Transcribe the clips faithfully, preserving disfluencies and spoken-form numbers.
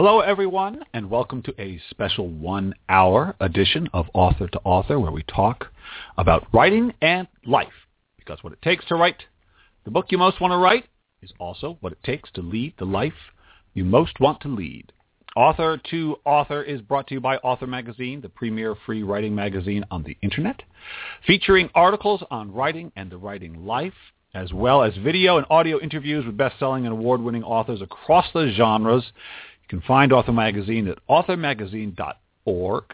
Hello, everyone, and welcome to a special one-hour edition of Author to Author, where we talk about writing and life. Because what it takes to write the book you most want to write is also what it takes to lead the life you most want to lead. Author to Author is brought to you by Author Magazine, the premier free writing magazine on the Internet, featuring articles on writing and the writing life, as well as video and audio interviews with best-selling and award-winning authors across the genres. You can find Author Magazine at author magazine dot org,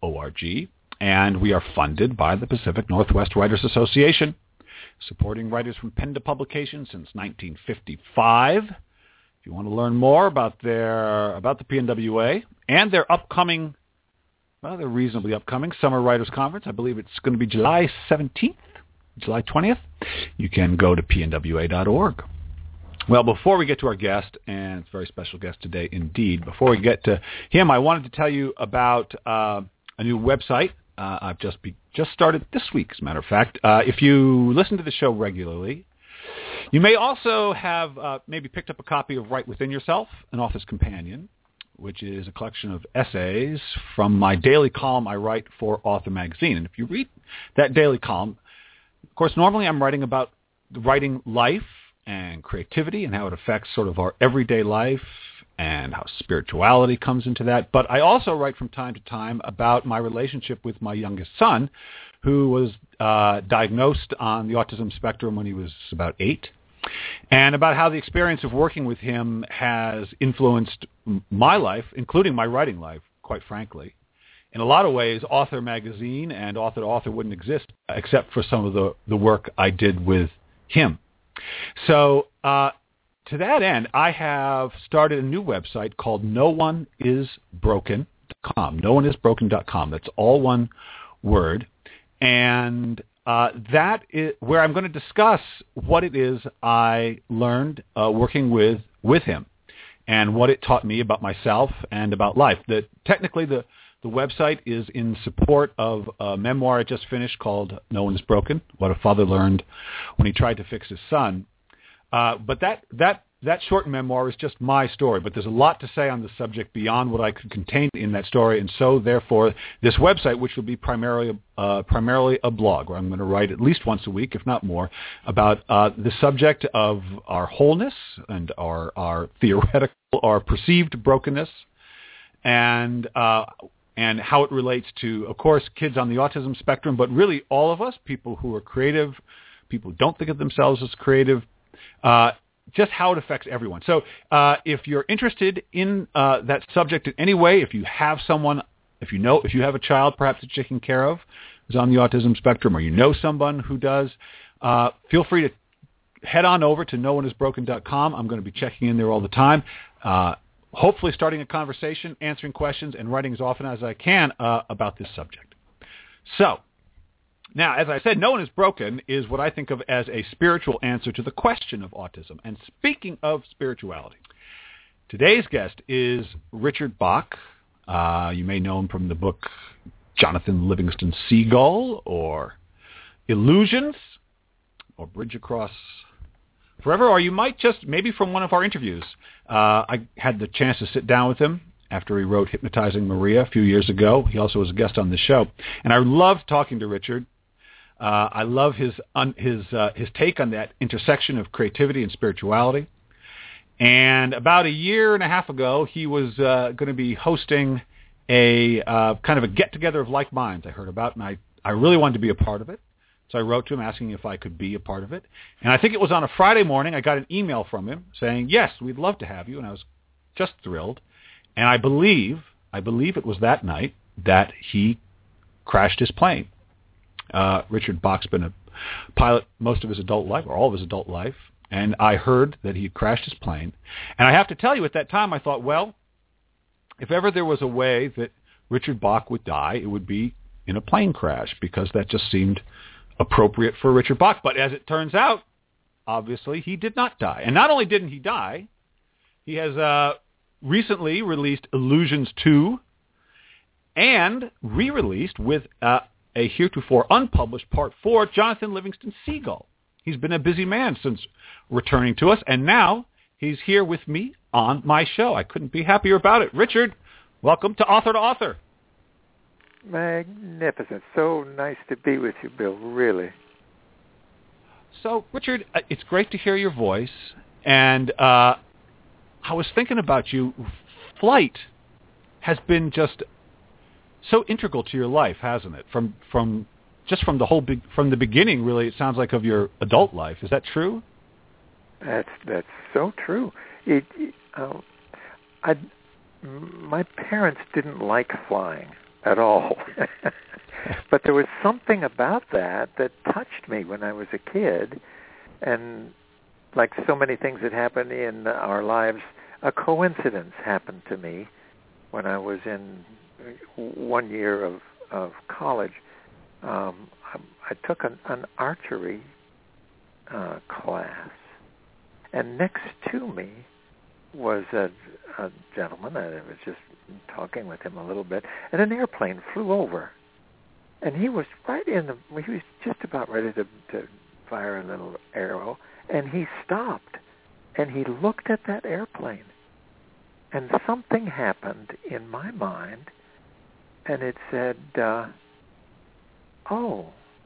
and we are funded by the Pacific Northwest Writers Association, supporting writers from pen to publication since nineteen fifty-five. If you want to learn more about their about the P N W A and their upcoming, well, they're reasonably upcoming Summer Writers Conference, I believe it's going to be July seventeenth, July twentieth, you can go to P N W A dot org. Well, before we get to our guest, and it's a very special guest today indeed, before we get to him, I wanted to tell you about uh, a new website uh, I've just be, just started this week, as a matter of fact. Uh, if you listen to the show regularly, you may also have uh, maybe picked up a copy of Write Within Yourself, an Author's Companion, which is a collection of essays from my daily column I write for Author Magazine. And if you read that daily column, of course, normally I'm writing about the writing life and creativity and how it affects sort of our everyday life and how spirituality comes into that. But I also write from time to time about my relationship with my youngest son, who was uh, diagnosed on the autism spectrum when he was about eight, and about how the experience of working with him has influenced my life, including my writing life, quite frankly. In a lot of ways, Author Magazine and Author to Author wouldn't exist except for some of the, the work I did with him. So uh, to that end, I have started a new website called no one is broken dot com. no one is broken dot com. That's all one word. And uh, that is where I'm going to discuss what it is I learned uh, working with, with him and what it taught me about myself and about life. The, technically, the, the website is in support of a memoir I just finished called No One is Broken, What a Father Learned When He Tried to Fix His Son. Uh, but that, that, that short memoir is just my story, but there's a lot to say on the subject beyond what I could contain in that story, and so therefore this website, which will be primarily uh, primarily a blog, where I'm going to write at least once a week, if not more, about uh, the subject of our wholeness and our, our theoretical, our perceived brokenness, and uh, and how it relates to, of course, kids on the autism spectrum, but really all of us, people who are creative, people who don't think of themselves as creative, uh, just how it affects everyone. So uh, if you're interested in uh, that subject in any way, if you have someone, if you know, if you have a child perhaps that you're taking care of who's on the autism spectrum, or you know someone who does, uh, feel free to head on over to no one is broken dot com. I'm going to be checking in there all the time, uh, hopefully starting a conversation, answering questions, and writing as often as I can uh, about this subject. So, now, as I said, No One is Broken is what I think of as a spiritual answer to the question of autism. And speaking of spirituality, today's guest is Richard Bach. Uh, you may know him from the book Jonathan Livingston Seagull, or Illusions, or Bridge Across Forever, or you might just, maybe from one of our interviews. Uh, I had the chance to sit down with him after he wrote Hypnotizing Maria a few years ago. He also was a guest on the show. And I loved talking to Richard. Uh, I love his un, his uh, his take on that intersection of creativity and spirituality. And about a year and a half ago, he was uh, going to be hosting a uh, kind of a get-together of like minds I heard about, and I, I really wanted to be a part of it. So I wrote to him asking if I could be a part of it. And I think it was on a Friday morning, I got an email from him saying, yes, we'd love to have you. And I was just thrilled. And I believe, I believe it was that night that he crashed his plane. Uh, Richard Bach's been a pilot most of his adult life, or all of his adult life, and I heard that he had crashed his plane. And I have to tell you, at that time, I thought, well, if ever there was a way that Richard Bach would die, it would be in a plane crash, because that just seemed appropriate for Richard Bach. But as it turns out, obviously, he did not die. And not only didn't he die, he has uh, recently released Illusions two, and re-released with uh, a heretofore unpublished Part four, Jonathan Livingston Seagull. He's been a busy man since returning to us, and now he's here with me on my show. I couldn't be happier about it. Richard, welcome to Author to Author. Magnificent. So nice to be with you, Bill, really. So, Richard, it's great to hear your voice. And uh, I was thinking about you. Flight has been just so integral to your life, hasn't it? From from just from the whole be- from the beginning, really, it sounds like, of your adult life. Is that true? That's that's so true. It, it, uh, I, my parents didn't like flying at all, but there was something about that that touched me when I was a kid, and like so many things that happen in our lives, a coincidence happened to me when I was in one year of, of college. Um, I, I took an, an archery uh, class, and next to me was a, a gentleman. I was just talking with him a little bit, and an airplane flew over, and he was right in the. He was just about ready to, to fire a little arrow, and he stopped, and he looked at that airplane, and something happened in my mind, and it said, uh, "Oh,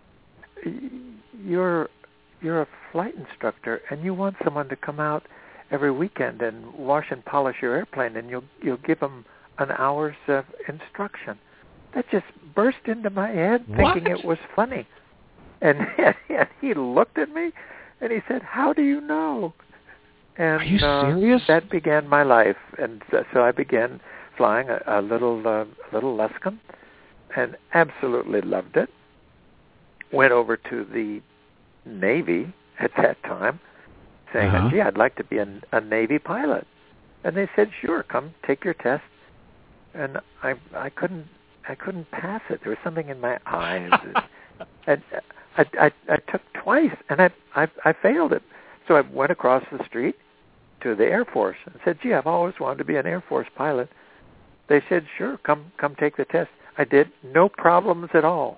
you're you're a flight instructor, and you want someone to come out every weekend and wash and polish your airplane, and you'll you'll give them an hour's of instruction." That just burst into my head, thinking What? it was funny. And, and he looked at me, and he said, "How do you know?" And, Are you uh, serious? That began my life, and so, so I began flying a, a little uh, little Luscombe, and absolutely loved it. Went over to the Navy at that time, saying, Uh-huh. "Gee, I'd like to be a, a Navy pilot." And they said, "Sure, come take your test." And I I couldn't I couldn't pass it. There was something in my eyes. and I, I I took twice, and I, I I failed it. So I went across the street to the Air Force and said, "Gee, I've always wanted to be an Air Force pilot." They said, "Sure, come come take the test." I did, no problems at all.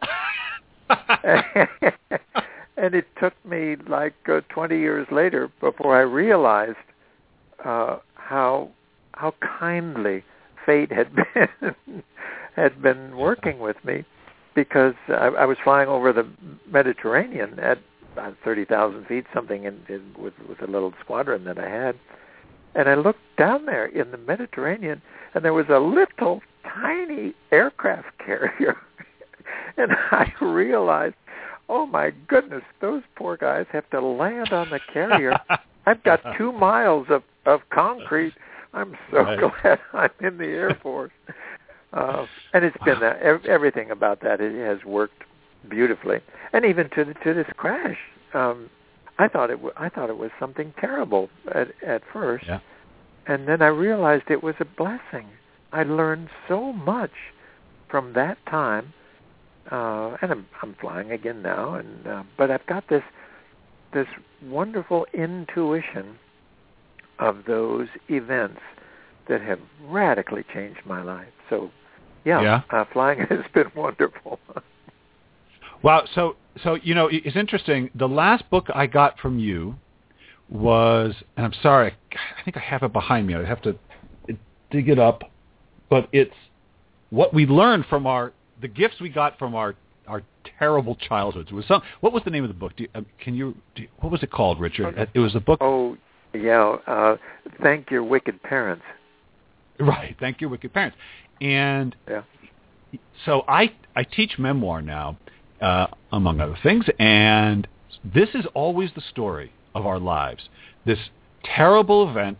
And it took me like uh, twenty years later before I realized uh, how how kindly fate had been had been working with me, because I, I was flying over the Mediterranean at about thirty thousand feet, something in, in, with with a little squadron that I had, and I looked down there in the Mediterranean, and there was a little tiny aircraft carrier, and I realized, oh my goodness, those poor guys have to land on the carrier. I've got two miles of, of concrete. I'm so right. glad I'm in the Air Force. Uh, and it's been that, everything about that. It has worked beautifully, and even to the, to this crash, um, I thought it w- I thought it was something terrible at, at first, Yeah. and then I realized it was a blessing. I learned so much from that time. Uh, and I'm, I'm flying again now, and uh, but I've got this this wonderful intuition of those events that have radically changed my life. So, yeah, Yeah. Uh, flying has been wonderful. Wow. So, so you know, it's interesting. The last book I got from you was, and I'm sorry, I think I have it behind me. I have to dig it up, but it's what we learned from our the gifts we got from our, our terrible childhoods. It was some. What was the name of the book? Do you, uh, can you? Do you, what was it called, Richard? Okay. It was a book. Oh, yeah. Uh, Thank Your Wicked Parents. Right. Thank Your Wicked Parents. And yeah. so I I teach memoir now, uh, among other things, and this is always the story of our lives. This terrible event,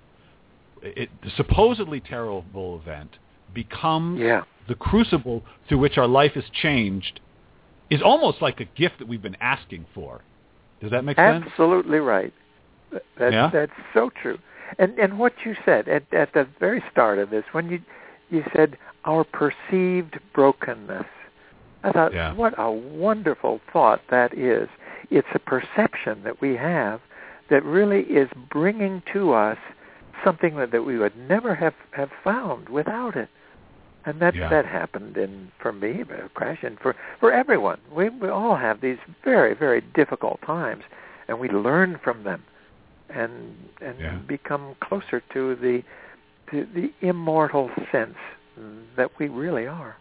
it, the supposedly terrible event, becomes Yeah. the crucible through which our life is changed, is almost like a gift that we've been asking for. Does that make sense? Absolutely right. That, yeah? That's so true. And and what you said at, at the very start of this, when you you said our perceived brokenness, I thought, yeah. what a wonderful thought that is. It's a perception that we have that really is bringing to us something that, that we would never have, have found without it. And that yeah. that happened in for me, a crash, and for, for everyone. We we all have these very, very difficult times, and we learn from them. and and yeah. become closer to the to the immortal sense that we really are.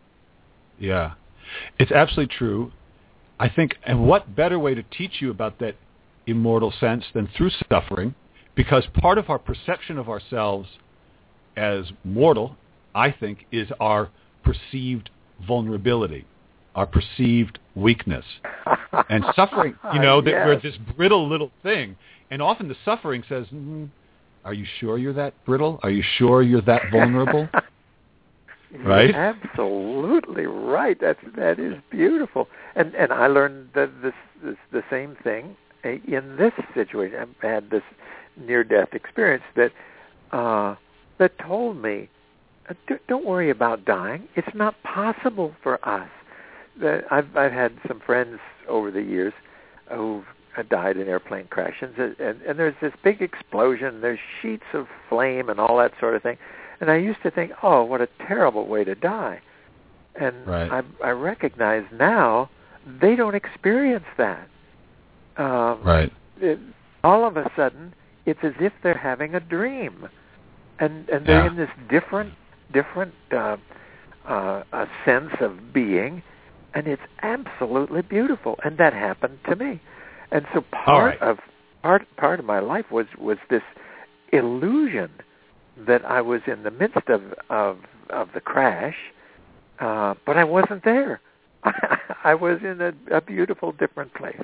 Yeah, it's absolutely true. I think, and what better way to teach you about that immortal sense than through suffering? Because part of our perception of ourselves as mortal, I think, is our perceived vulnerability, our perceived weakness. And suffering, you know, that yes. we're this brittle little thing. And often the suffering says, mm, are you sure you're that brittle? Are you sure you're that vulnerable? Right? You're absolutely right. That's that is beautiful. And and I learned that this, this the same thing in this situation. I had this near-death experience that uh, that told me, don't worry about dying. It's not possible for us. That I've I've had some friends over the years who've died in airplane crashes, and, and, and there's this big explosion. There's sheets of flame and all that sort of thing. And I used to think, oh, what a terrible way to die. And right. I, I recognize now they don't experience that. Um, right. It, all of a sudden, it's as if they're having a dream, and and they're yeah. in this different different uh, uh, a sense of being, and it's absolutely beautiful. And that happened to me. And so part right. of part part of my life was was this illusion that I was in the midst of of, of the crash, uh, but I wasn't there. I was in a, a beautiful, different place.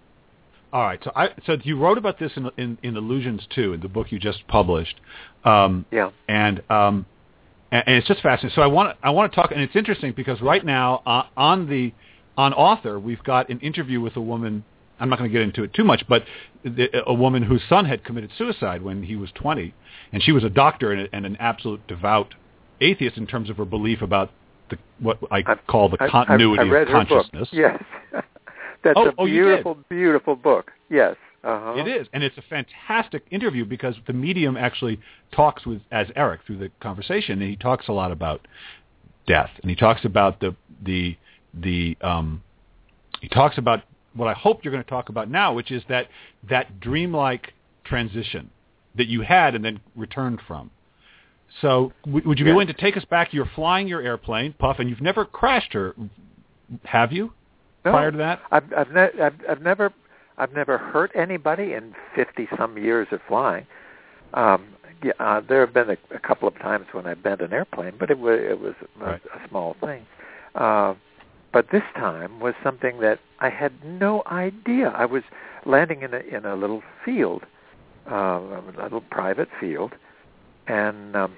All right. So I so you wrote about this in in, in Illusions too, in the book you just published. Um, yeah. And um, and, and it's just fascinating. So I want I want to talk, and it's interesting because right now uh, on the on Author we've got an interview with a woman. I'm not going to get into it too much, but the, a woman whose son had committed suicide when he was twenty, and she was a doctor and, a, and an absolute devout atheist in terms of her belief about the, what I I've, call the I've, continuity I've read of consciousness. Her book. Yes, that's oh, a oh, beautiful, beautiful book. Yes, uh-huh. It is, and it's a fantastic interview because the medium actually talks with as Eric through the conversation, and he talks a lot about death, and he talks about the the the um, he talks about what I hope you're going to talk about now, which is that that dreamlike transition that you had and then returned from. So w- would you yes. be willing to take us back? You're flying your airplane, Puff, and you've never crashed her, have you? No, prior to that, I've I've, ne- I've I've never I've never hurt anybody in fifty some years of flying. Um, yeah, uh, there have been a, a couple of times when I bent an airplane, but it was it was a, right. a small thing. Uh, But this time was something that I had no idea. I was landing in a in a little field, uh, a little private field, and um,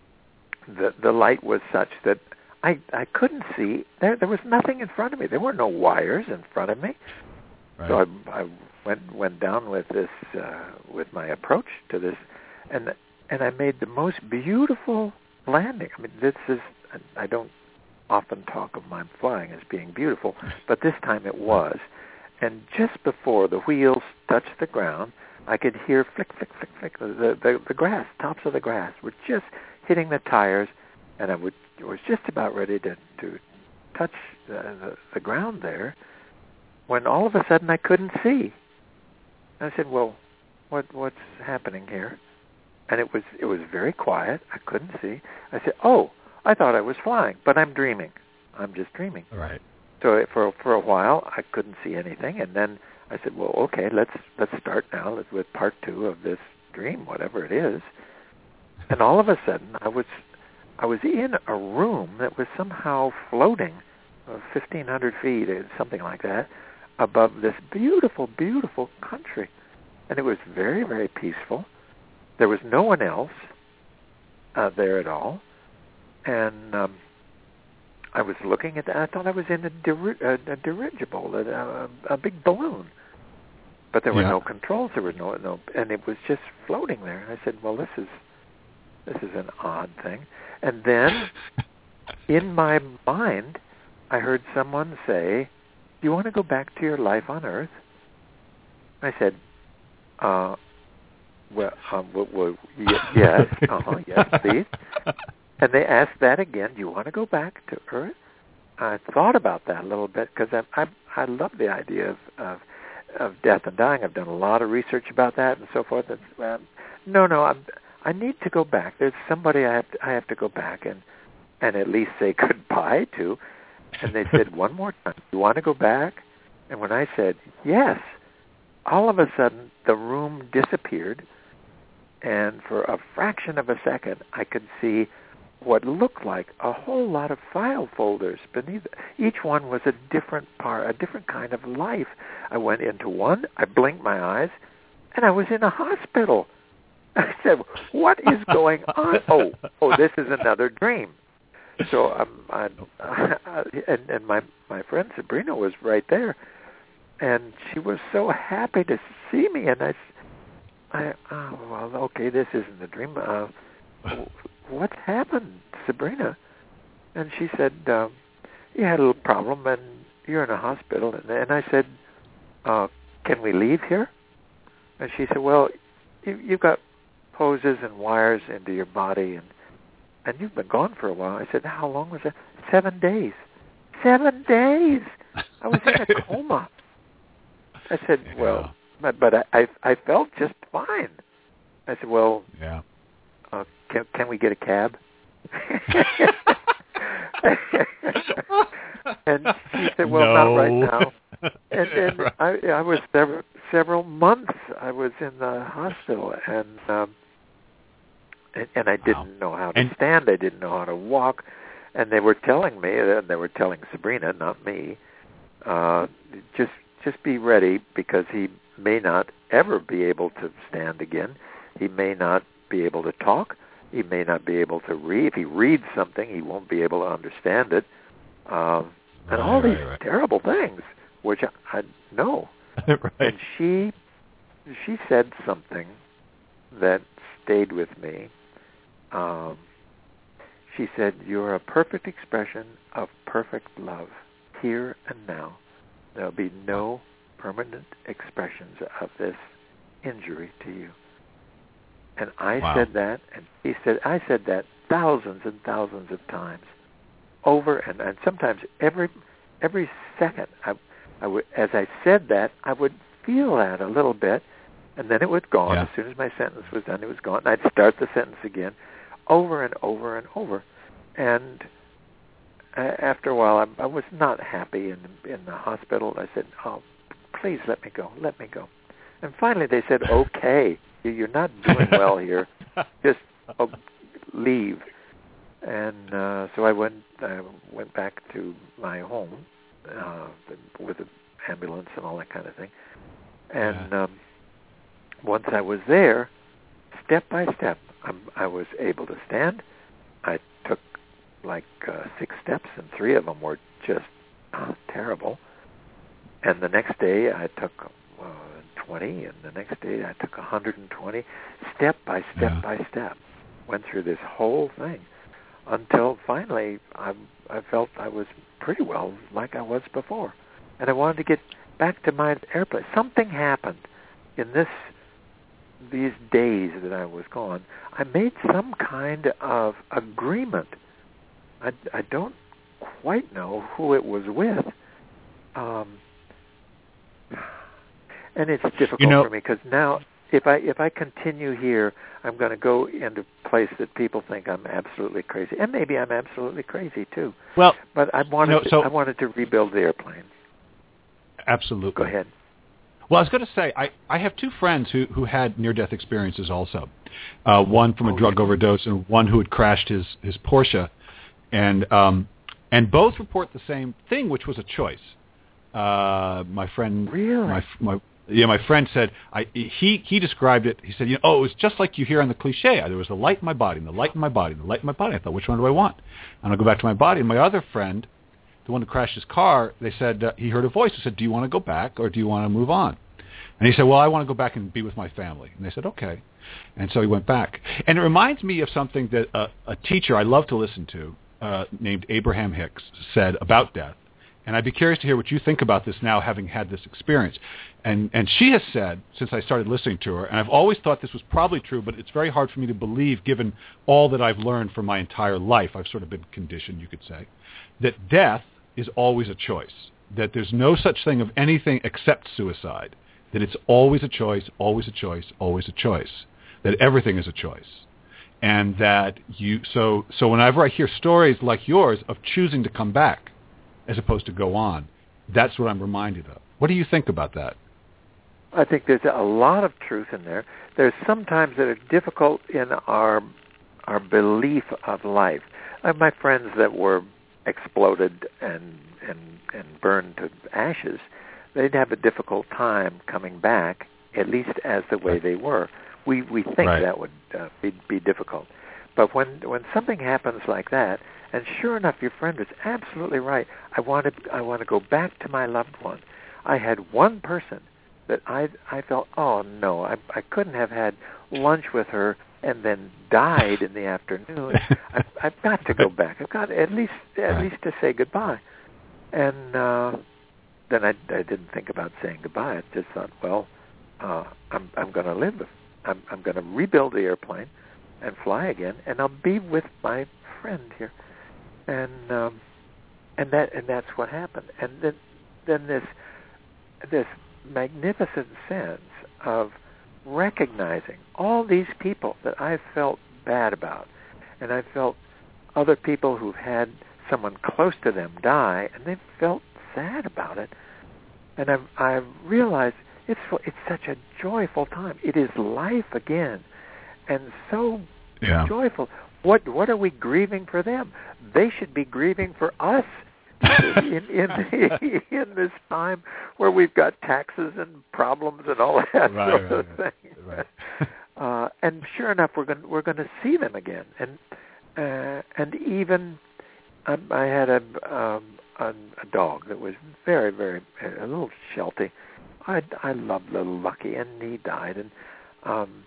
the the light was such that I I couldn't see. There there was nothing in front of me. There were no wires in front of me. Right. So I, I went went down with this uh, with my approach to this, and and I made the most beautiful landing. I mean, this is I don't. often talk of my flying as being beautiful, but this time it was. And just before the wheels touched the ground, I could hear flick, flick, flick, flick. The, the, the grass, tops of the grass were just hitting the tires, and I would, was just about ready to, to touch the, the, the ground there when all of a sudden I couldn't see. I said, well, what what's happening here? And it was it was very quiet. I couldn't see. I said, oh, I thought I was flying, but I'm dreaming. I'm just dreaming. Right. So for for a while, I couldn't see anything, and then I said, "Well, okay, let's let's start now with part two of this dream, whatever it is." And all of a sudden, I was I was in a room that was somehow floating, uh, fifteen hundred feet, or something like that, above this beautiful, beautiful country, and it was very, very peaceful. There was no one else uh, there at all. And um, I was looking at that. I thought I was in a, dir- a, a dirigible, a, a, a big balloon. But there were yeah. no controls. There was no, no, and it was just floating there. And I said, well, this is this is an odd thing. And then in my mind, I heard someone say, do you want to go back to your life on Earth? I said, uh, well, um, well, well y- yes, uh-huh, yes, please. And they asked that again, do you want to go back to Earth? I thought about that a little bit because I, I I love the idea of, of of death and dying. I've done a lot of research about that and so forth. And, um, no, no, I'm, I need to go back. There's somebody I have to, I have to go back and, and at least say goodbye to. And they said, one more time, you want to go back? And when I said, yes, all of a sudden the room disappeared. And for a fraction of a second, I could see what looked like a whole lot of file folders beneath it. Each one was a different part, a different kind of life. I went into one, I blinked my eyes, and I was in a hospital. I said, what is going on? Oh, oh, this is another dream. So um, I, I, and, and my, my friend Sabrina was right there, and she was so happy to see me. And I, I oh, well, okay, this isn't a dream. Uh, what's happened, Sabrina? And she said, uh, you had a little problem, and you're in a hospital. And, and I said, uh, can we leave here? And she said, well, you, you've got hoses and wires into your body, and and you've been gone for a while. I said, how long was that? Seven days. Seven days. I was in a coma. I said, well, yeah. but, but I, I I felt just fine. I said, well, yeah. uh, can can we get a cab? And she said, well, no. not right now. And, and right. I, I was several, several months I was in the hospital, and um, and, and I didn't wow. know how to and, stand. I didn't know how to walk. And they were telling me, and they were telling Sabrina, not me, uh, just just be ready, because he may not ever be able to stand again. He may not be able to talk. He may not be able to read. If he reads something, he won't be able to understand it. Um, and right, all these right, right. terrible things, which I, I know. right. And she she said something that stayed with me. Um, she said, you're a perfect expression of perfect love, here and now. There'll be no permanent expressions of this injury to you. And I wow. said that, and he said, I said that thousands and thousands of times, over and, and sometimes every every second. I, I would, as I said that, I would feel that a little bit, and then it was gone. Yeah. As soon as my sentence was done, it was gone. And I'd start the sentence again, over and over and over. And uh, after a while, I, I was not happy in in the hospital. I said, "Oh, please let me go, let me go." And finally, they said, "Okay, you're not doing well here. Just oh, leave." And uh, so I went I went back to my home uh, with an ambulance and all that kind of thing. And yeah. um, once I was there, step by step, I'm, I was able to stand. I took like uh, six steps, and three of them were just uh, terrible. And the next day, I took uh, twenty, and the next day, I took one hundred twenty, step by step yeah. by step. Went through this whole thing until finally I, I felt I was pretty well like I was before. And I wanted to get back to my airplane. Something happened in this these days that I was gone. I made some kind of agreement. I, I don't quite know who it was with. Um, and it's difficult you know, for me, because now if I if I continue here, I'm going to go into a place that people think I'm absolutely crazy, and maybe I'm absolutely crazy too. Well, but I wanted you know, to, so, I wanted to rebuild the airplane. Absolutely. Go ahead. Well, I was going to say, I, I have two friends who, who had near-death experiences also. Uh, one from a oh, drug yeah. overdose, and one who had crashed his, his Porsche. And um, and both report the same thing, which was a choice. Uh, my friend, really, my my yeah, my friend said I he he described it. He said, you know, oh, it was just like you hear on the cliche. There was the light in my body, and the light in my body, and the light in my body. I thought, which one do I want? And I'll go back to my body. And my other friend, the one who crashed his car, they said uh, he heard a voice who said, do you want to go back or do you want to move on? And he said, well, I want to go back and be with my family. And they said, okay. And so he went back. And it reminds me of something that uh, a teacher I love to listen to, uh, named Abraham Hicks, said about death. And I'd be curious to hear what you think about this now, having had this experience. And and she has said, since I started listening to her, and I've always thought this was probably true, but it's very hard for me to believe given all that I've learned for my entire life. I've sort of been conditioned, you could say, that death is always a choice. that there's no such thing of anything except suicide, that it's always a choice, always a choice, always a choice, that everything is a choice. And that you, so, so whenever I hear stories like yours of choosing to come back as opposed to go on, that's what I'm reminded of. What do you think about that? I think there's a lot of truth in there. There's sometimes that are difficult in our our belief of life. I have my friends that were exploded and and and burned to ashes. They'd have a difficult time coming back, at least as the way they were. We we think right. that would uh, be be difficult. But when when something happens like that, and sure enough, your friend was absolutely right. I wanted I want to go back to my loved one. I had one person that I I felt, oh no, I I couldn't have had lunch with her and then died in the afternoon. I, I've got to go back. I've got at least at right. least to say goodbye. And uh, then I I didn't think about saying goodbye. I just thought, well, uh, I'm I'm going to live. I'm I'm going to rebuild the airplane and fly again, and I'll be with my friend here. And um, and that and that's what happened. And then then this this magnificent sense of recognizing all these people that I felt bad about, and I felt other people who've had someone close to them die, and they felt sad about it. And I've I've realized it's it's such a joyful time. It is life again, and so yeah. joyful. What what are we grieving for them? They should be grieving for us in in, the, in this time where we've got taxes and problems and all that right, sort right, of right, thing. Right. uh, and sure enough, we're going we're going to see them again. And uh, and even I, I had a, um, a a dog that was very very a little shelty. I I loved little Lucky, and he died. And um,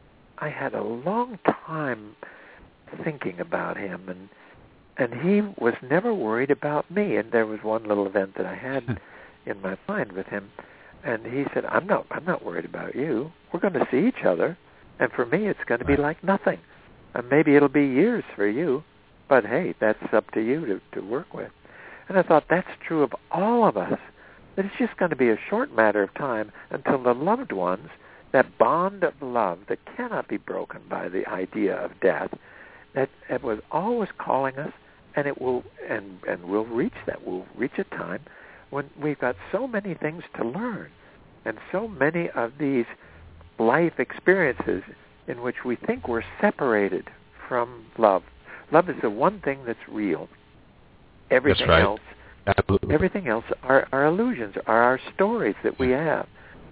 I had a long time thinking about him, and and he was never worried about me. And there was one little event that I had in my mind with him, and he said, "I'm not I'm not worried about you. We're going to see each other, and for me, it's going to be like nothing. And maybe it'll be years for you, but hey, that's up to you to to work with." And I thought that's true of all of us. That it's just going to be a short matter of time until the loved ones, that bond of love that cannot be broken by the idea of death, that it was always calling us, and it will, and and we'll reach that. We'll reach a time when we've got so many things to learn, and so many of these life experiences in which we think we're separated from love. Love is the one thing that's real. Everything that's right. else, Absolutely. everything else are, are illusions, are our stories that we have.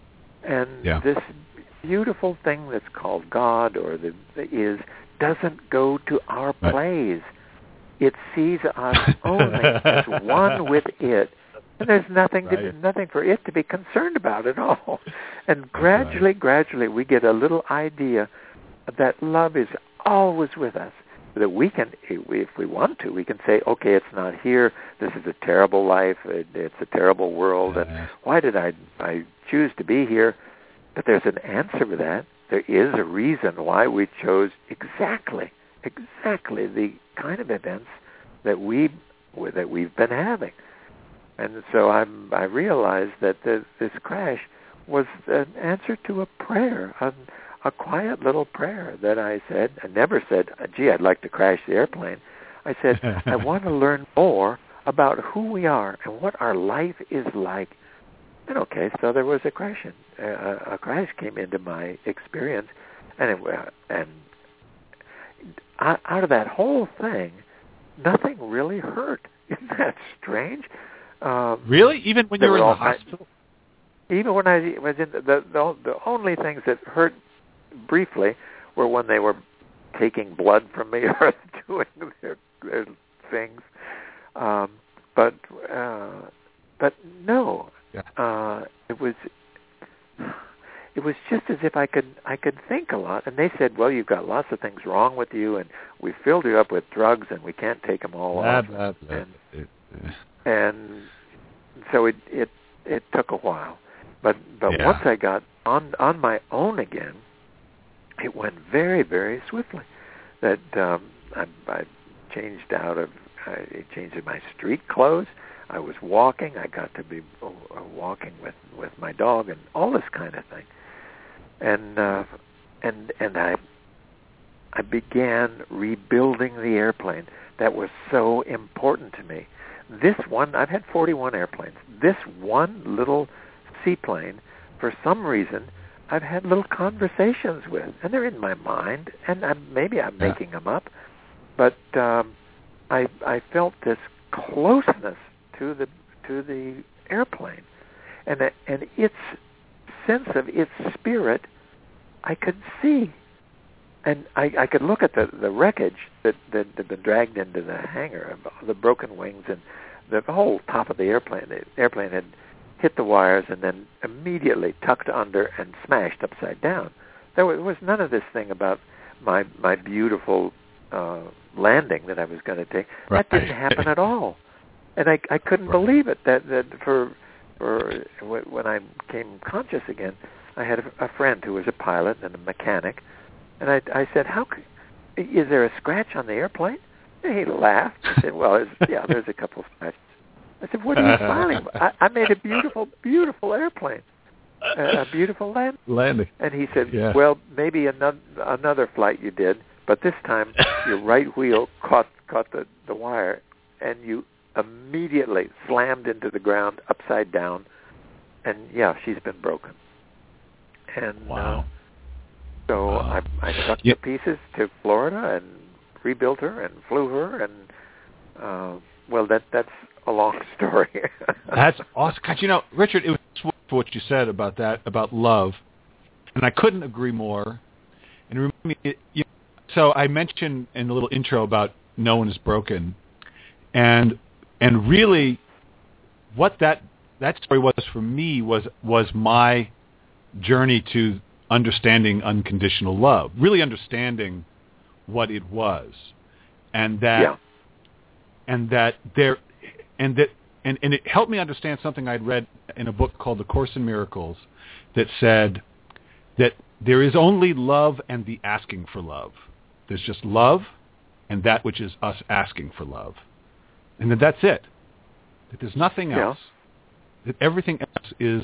And yeah. this beautiful thing that's called God or the, the is doesn't go to our right. plays. It sees us only as one with it, and there's nothing right. to, nothing for it to be concerned about at all. And gradually, right. gradually, we get a little idea that love is always with us. That we can, if we want to, we can say, okay, it's not here. This is a terrible life. It, it's a terrible world. Yeah. And why did I, I choose to be here? But there's an answer to that. There is a reason why we chose exactly, exactly the kind of events that we that we've been having. And so I I realized that the, this crash was an answer to a prayer, a, a quiet little prayer that I said. I never said, gee, I'd like to crash the airplane. I said, I want to learn more about who we are and what our life is like. And okay, so there was a crash. In, uh, a crash came into my experience, and it, uh, and out of that whole thing, nothing really hurt. Isn't that strange? Um, really? Even when you were in the hospital? Even when I was in the, the the the only things that hurt briefly were when they were taking blood from me or doing their, their things. Um, but uh, but no, yeah. uh, it was it was just as if I could I could think a lot. And they said, well, you've got lots of things wrong with you, and we filled you up with drugs, and we can't take them all blah, off. Blah, blah. And, it, uh. and so it it it took a while. But but yeah. once I got on on my own again, it went very very swiftly. That um, I, I changed out of I changed my street clothes. I was walking. I got to be uh, walking with, with my dog and all this kind of thing. And uh, and and I I began rebuilding the airplane that was so important to me. This one, I've had forty-one airplanes. This one little seaplane, for some reason, I've had little conversations with, and they're in my mind, and I'm, maybe I'm yeah. making them up, but um, I I felt this closeness to the to the airplane, and and its sense of its spirit, I could see, and I, I could look at the, the wreckage that, that had been dragged into the hangar, the broken wings and the whole top of the airplane. The airplane had hit the wires and then immediately tucked under and smashed upside down. There was none of this thing about my my beautiful uh, landing that I was going to take. Right. That didn't happen at all, and I I couldn't right. believe it. That that for for when I came conscious again, I had a, a friend who was a pilot and a mechanic, and I I said, "How could, is there a scratch on the airplane?" And he laughed. He said, "Well, there's, yeah, there's a couple of scratches." I said, "What are you smiling about? I, I made a beautiful, beautiful airplane, a, a beautiful land." landing." And he said, yeah. "Well, maybe another another flight you did, but this time your right wheel caught caught the, the wire, and you immediately slammed into the ground upside down, and yeah, she's been broken." And wow. uh, so wow. I, I took yep. the pieces to Florida and rebuilt her and flew her, and uh, well, that that's a long story. That's awesome. God, you know, Richard, it was for what you said about that, about love, and I couldn't agree more. And remind me, it, you know, so I mentioned in the little intro about No One Is Broken, and and really, what that that story was for me was was my journey to understanding unconditional love, really understanding what it was, and that yeah. and that there. And that, and, and it helped me understand something I'd read in a book called The Course in Miracles that said that there is only love and the asking for love. There's just love and that which is us asking for love. And that that's it. That there's nothing else. Yeah. That everything else is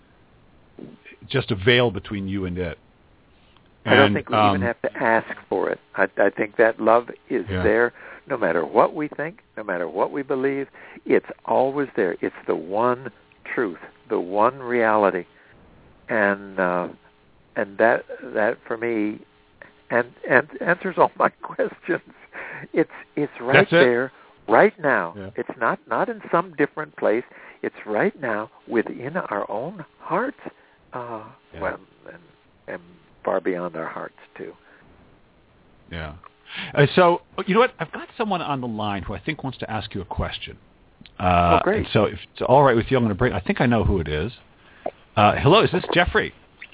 just a veil between you and it. And, I don't think we um, even have to ask for it. I, I think that love is yeah. there no matter what we think, no matter what we believe. It's always there. It's the one truth, the one reality. And uh, and that that for me and, and answers all my questions. It's it's right That's there, it. right now. Yeah. It's not, not in some different place. It's right now within our own hearts. Uh, yeah. well, and, and far beyond our hearts, too. Yeah. Uh, so, you know what? I've got someone on the line who I think wants to ask you a question. Uh, oh, great. And so if it's all right with you, I'm going to bring, I think I know who it is. Uh, hello, is this Jeffrey?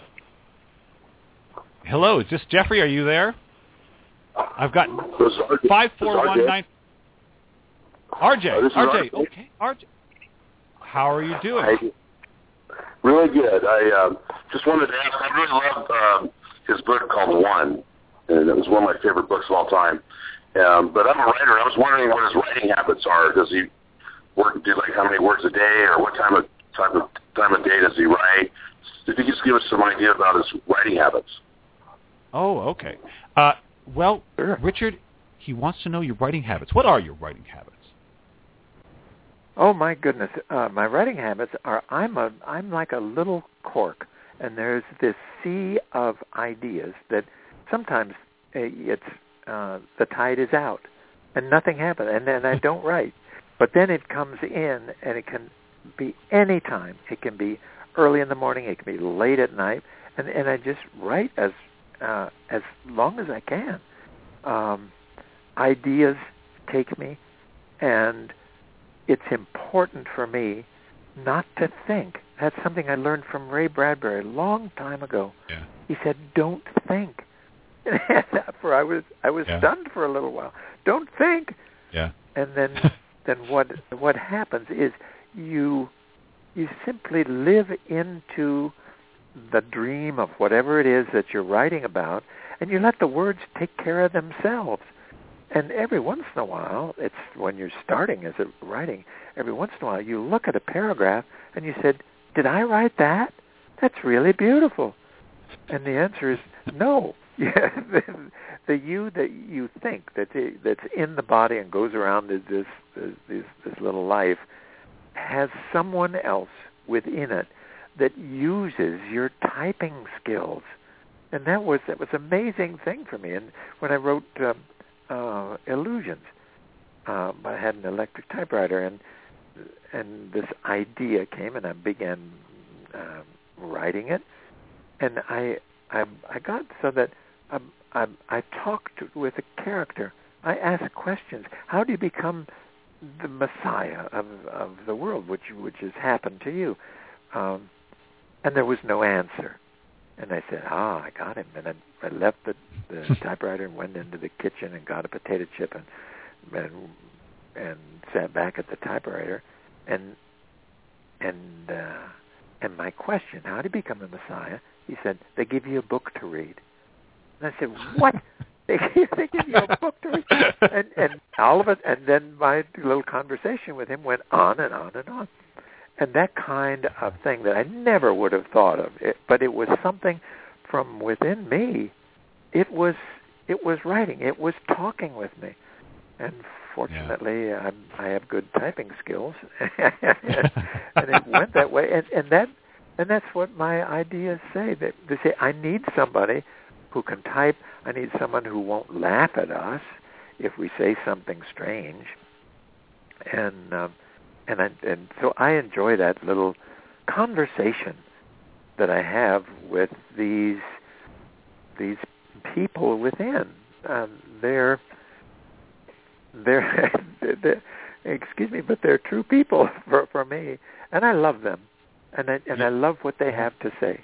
Hello, is this Jeffrey? Are you there? I've got five four one nine. R J. R J. R J. Okay, R J. How are you doing? I, really good. I um, just wanted to ask, I really loved um, his book called One, and it was one of my favorite books of all time. Um, but I'm a writer. I was wondering what his writing habits are. Does he work, do like how many words a day, or what time of time of time of day does he write? If you could just give us some idea about his writing habits. Oh, okay. Uh, well, sure. Richard, he wants to know your writing habits. What are your writing habits? Oh my goodness! Uh, my writing habits are I'm a I'm like a little cork, and there's this sea of ideas that sometimes it's uh, the tide is out, and nothing happens, and then I don't write. But then it comes in, and it can be any time. It can be early in the morning. It can be late at night, and and I just write as uh, as long as I can. Um, ideas take me, and it's important for me not to think. That's something I learned from Ray Bradbury a long time ago. Yeah. He said, "Don't think." for I was I was yeah. stunned for a little while. Don't think. Yeah. And then then what what happens is you you simply live into the dream of whatever it is that you're writing about, and you let the words take care of themselves. and every once in a while, it's when you're starting as a writing, every once in a while you look at a paragraph and you said, did I write that? That's really beautiful. And the answer is no. Yeah, the, the you that you think that that's in the body and goes around this this, this this little life has someone else within it that uses your typing skills, and that was that was an amazing thing for me. And when I wrote um, uh, Illusions, um, I had an electric typewriter, and and this idea came, and I began uh, writing it, and I I I got so that. I, I, I talked with a character. I asked questions. How do you become the Messiah of, of the world, which which has happened to you? Um, and there was no answer. And I said, ah, I got him. And I, I left the, the typewriter and went into the kitchen and got a potato chip and, and and sat back at the typewriter. And and uh, and my question, how do you become a Messiah? He said, they give you a book to read. And I said, what? they, they give you a book to read? And, and all of it, and then my little conversation with him went on and on and on. And that kind of thing that I never would have thought of, it, but it was something from within me. It was it was writing. It was talking with me. And fortunately, yeah. I, I have good typing skills, and it went that way. And, and that and that's what my ideas say. That they say, I need somebody who can type. I need someone who won't laugh at us if we say something strange. And um, and I, and so I enjoy that little conversation that I have with these these people within. Um, they're they're, they're excuse me, but they're true people for for me, and I love them, and I and I love what they have to say.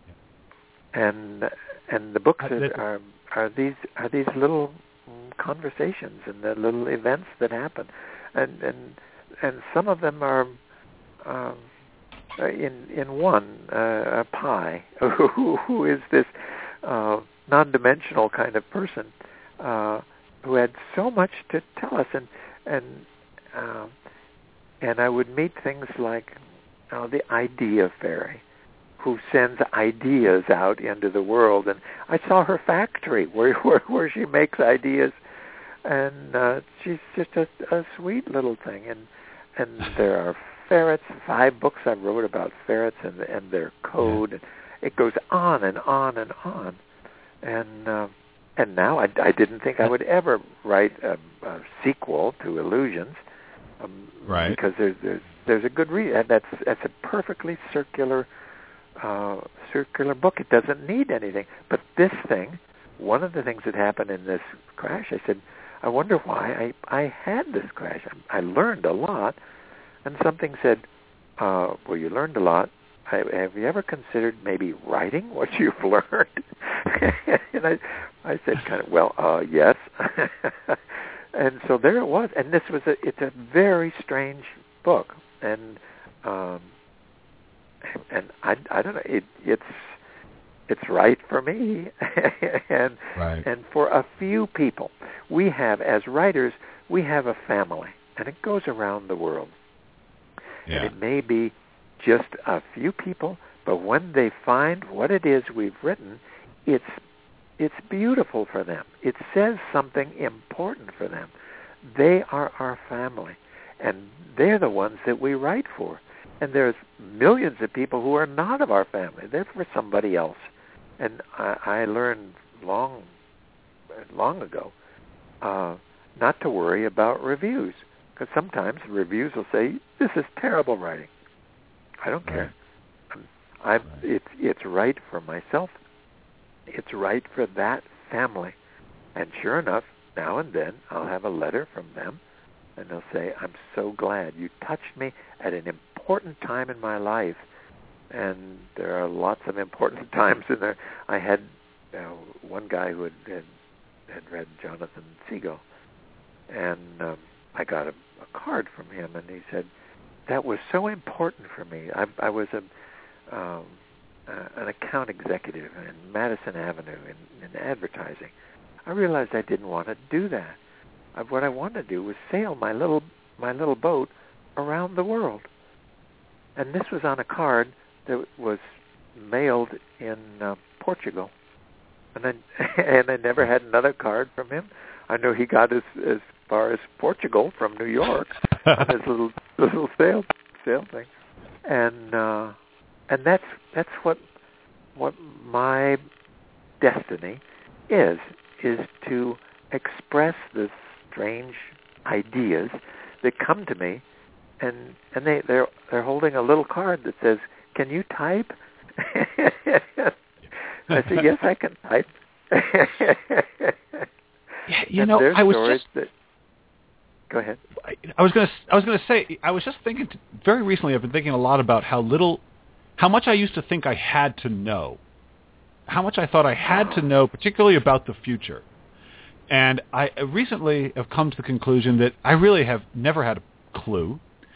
And and the books are, are are these are these little conversations and the little events that happen, and and and some of them are um, in in one uh, a Pi who who is this uh, non-dimensional kind of person uh, who had so much to tell us, and and uh, and I would meet things like uh, the idea fairy, who sends ideas out into the world. And I saw her factory where where, where she makes ideas, and uh, she's just a, a sweet little thing. And and there are ferrets, five books I wrote about ferrets and and their code. And it goes on and on and on. And uh, and now I, I didn't think I would ever write a, a sequel to Illusions, um, right? Because there's there's there's a good reason. That's that's a perfectly circular. Uh, circular book. It doesn't need anything. But this thing, one of the things that happened in this crash, I said, I wonder why I, I had this crash. I, I learned a lot. And something said, uh, well, you learned a lot. I, have you ever considered maybe writing what you've learned? And I, I said kind of, well, uh, yes. And so there it was. And this was a, it's a very strange book. And, um, And I, I don't know. It, it's it's right for me, and right. and for a few people. We have, as writers, we have a family, and it goes around the world. Yeah. And it may be just a few people, but when they find what it is we've written, it's it's beautiful for them. It says something important for them. They are our family, and they're the ones that we write for. And there's millions of people who are not of our family. They're for somebody else. And I, I learned long, long ago uh, not to worry about reviews. Because sometimes reviews will say, this is terrible writing. I don't right. care. I'm, I'm, right. It's, it's right for myself. It's right for that family. And sure enough, now and then I'll have a letter from them, and they'll say, I'm so glad you touched me at an important time in my life. And there are lots of important times in there. I had uh, one guy who had, had, had read Jonathan Segal, and um, I got a, a card from him, and he said, that was so important for me. I, I was a, um, uh, an account executive in Madison Avenue in, in advertising. I realized I didn't want to do that. uh, what I wanted to do was sail my little my little boat around the world. And this was on a card that was mailed in uh, Portugal. And then, and I never had another card from him. I know he got as as far as Portugal from New York on his little little sail sail thing, and uh, and that's that's what what my destiny is is to express the strange ideas that come to me, and and they they're they're holding a little card that says, "Can you type?" I said, "Yes, I can type." Yeah, you know, I was just. That, go ahead. I, I was going to. I was going to say. I was just thinking. To, very recently, I've been thinking a lot about how little, how much I used to think I had to know, how much I thought I had to know, particularly about the future. And I recently have come to the conclusion that I really have never had a clue,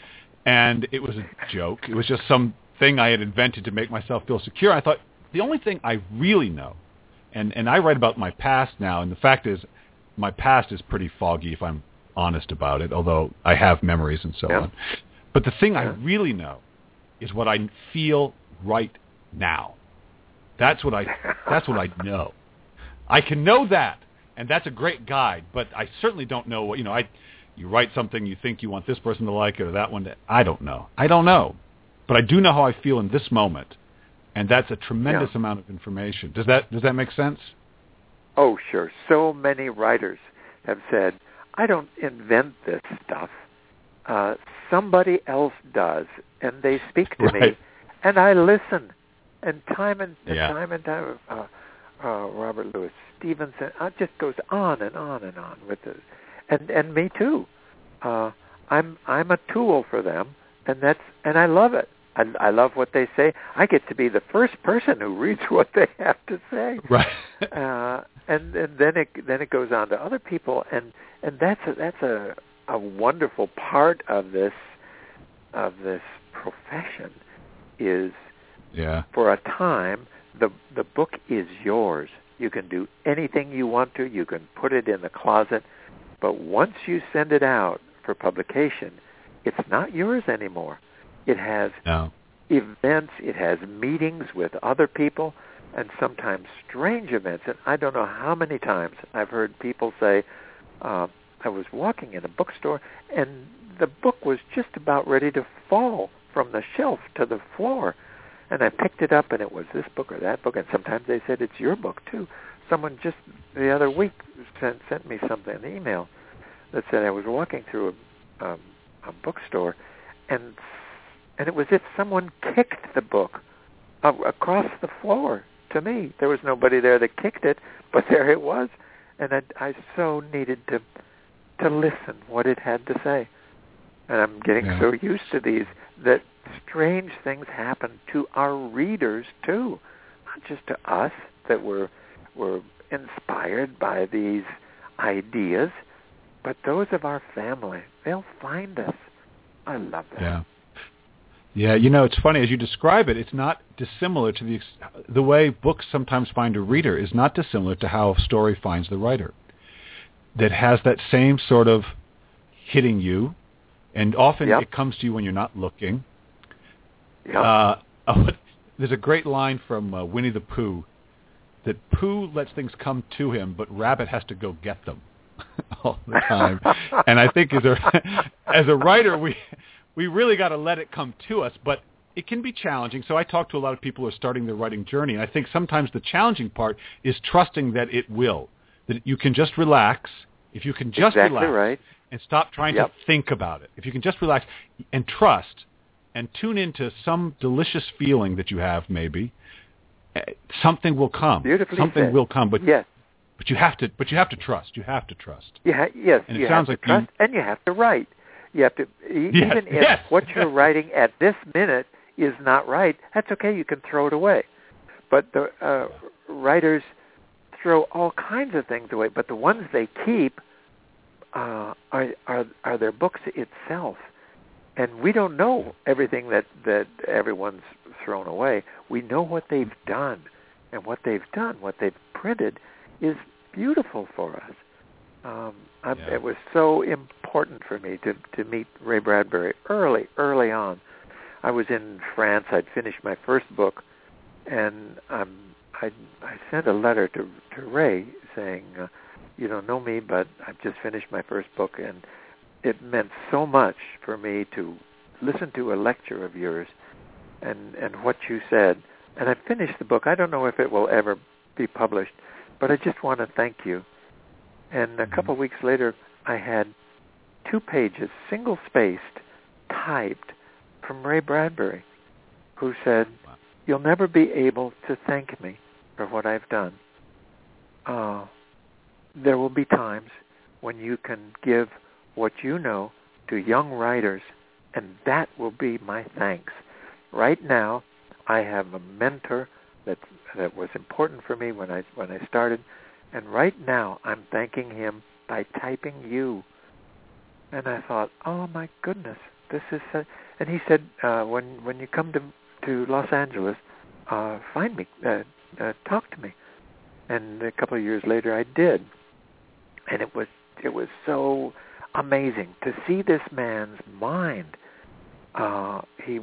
and it was a joke. It was just some thing I had invented to make myself feel secure. I thought the only thing I really know, and and I write about my past now, and the fact is, my past is pretty foggy if I'm honest about it, although I have memories and so yeah. on. But the thing yeah. I really know is what I feel right now. That's what I that's what I know. I can know that, and that's a great guide, but I certainly don't know what, you know, I you write something you think you want this person to like it or that one to, I don't know. I don't know. But I do know how I feel in this moment, and that's a tremendous yeah. amount of information. Does that does that make sense? Oh, sure. So many writers have said, I don't invent this stuff. Uh, somebody else does, and they speak to right. me, and I listen. And time and, and yeah. time and time, uh, uh, Robert Louis Stevenson, uh, it just goes on and on and on with it. And and me too. Uh, I'm I'm a tool for them, and that's and I love it. I, I love what they say. I get to be the first person who reads what they have to say. Right. uh, and, and then it then it goes on to other people, and, and that's a, that's a a wonderful part of this of this profession is yeah. for a time the the book is yours. You can do anything you want to. You can put it in the closet, but once you send it out for publication, it's not yours anymore. It has no. events, it has meetings with other people, and sometimes strange events. And I don't know how many times I've heard people say, uh, I was walking in a bookstore, and the book was just about ready to fall from the shelf to the floor. And I picked it up, and it was this book or that book. And sometimes they said, it's your book, too. Someone just the other week sent, sent me something, an email, that said I was walking through a, um, a bookstore, and and it was as if someone kicked the book uh, across the floor to me. There was nobody there that kicked it, but there it was. And I, I so needed to to listen what it had to say. And I'm getting yeah. so used to these that strange things happen to our readers, too. Not just to us, that we're, we're inspired by these ideas, but those of our family. They'll find us. I love that. Yeah. Yeah, you know, it's funny, as you describe it, it's not dissimilar to the the way books sometimes find a reader is not dissimilar to how a story finds the writer. That has that same sort of hitting you, and often yep. it comes to you when you're not looking. Yep. Uh, oh, there's a great line from uh, Winnie the Pooh, that Pooh lets things come to him, but Rabbit has to go get them all the time. And I think as a as a writer, we... we really got to let it come to us, but it can be challenging. So I talk to a lot of people who are starting their writing journey, and I think sometimes the challenging part is trusting that it will, that you can just relax. If you can just exactly relax right. and stop trying yep. to think about it, if you can just relax and trust and tune into some delicious feeling that you have maybe, something will come. Beautifully something said. will come, but yes. but you have to but you have to trust. You have to trust. Yeah, yes, and you it sounds have like to trust, you, and you have to write. You have to, e- yes, even if yes. what you're writing at this minute is not right, that's okay. You can throw it away. But the uh, writers throw all kinds of things away, but the ones they keep uh, are, are are their books itself. And we don't know everything that, that everyone's thrown away. We know what they've done, and what they've done, what they've printed, is beautiful for us. Um, I, Yeah. It was so important for me to, to meet Ray Bradbury early, early on. I was in France. I'd finished my first book, and um, I, I sent a letter to, to Ray saying, uh, you don't know me, but I've just finished my first book, and it meant so much for me to listen to a lecture of yours and, and what you said. And I finished the book. I don't know if it will ever be published, but I just want to thank you. And a couple of weeks later, I had two pages, single-spaced, typed from Ray Bradbury, who said, you'll never be able to thank me for what I've done. Uh, there will be times when you can give what you know to young writers, and that will be my thanks. Right now, I have a mentor that that was important for me when I when I started, and right now I'm thanking him by typing you. And I thought, oh my goodness, this is. A, and he said, uh, when when you come to to Los Angeles, uh, find me, uh, uh, talk to me. And a couple of years later, I did, and it was it was so amazing to see this man's mind. Uh, he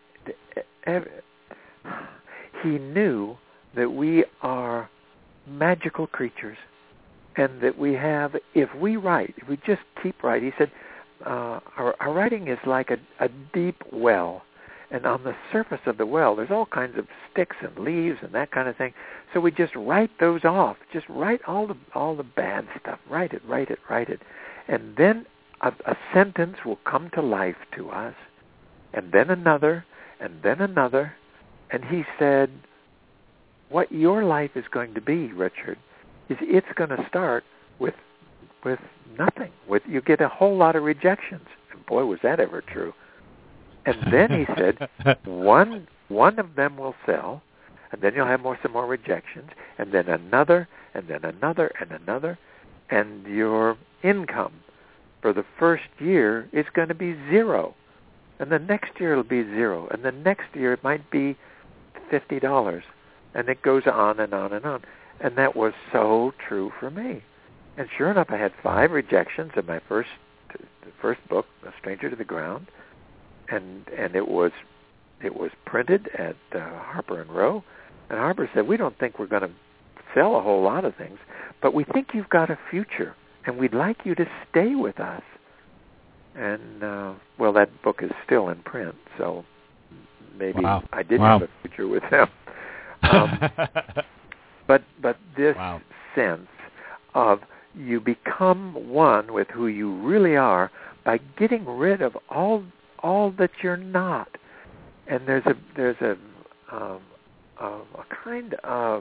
he knew that we are magical creatures, and that we have, if we write, if we just keep writing, he said, uh, our, our writing is like a, a deep well, and on the surface of the well, there's all kinds of sticks and leaves and that kind of thing. So we just write those off. Just write all the all the bad stuff. Write it, write it, write it, and then a, a sentence will come to life to us, and then another, and then another. And he said, what your life is going to be, Richard, is it's going to start with with nothing. With you get a whole lot of rejections. And boy, was that ever true. And then he said, one one of them will sell, and then you'll have more some more rejections, and then another, and then another, and another, and your income for the first year is going to be zero. And the next year it'll be zero. And the next year it might be fifty dollars. And it goes on and on and on. And that was so true for me. And sure enough, I had five rejections in my first first book, A Stranger to the Ground. And and it was it was printed at uh, Harper and Row. And Harper said, we don't think we're going to sell a whole lot of things, but we think you've got a future, and we'd like you to stay with us. And, uh, well, that book is still in print, so maybe wow. I did wow. have a future with them. Um, but but this wow. sense of you become one with who you really are by getting rid of all all that you're not. And there's a there's a um, a, a kind of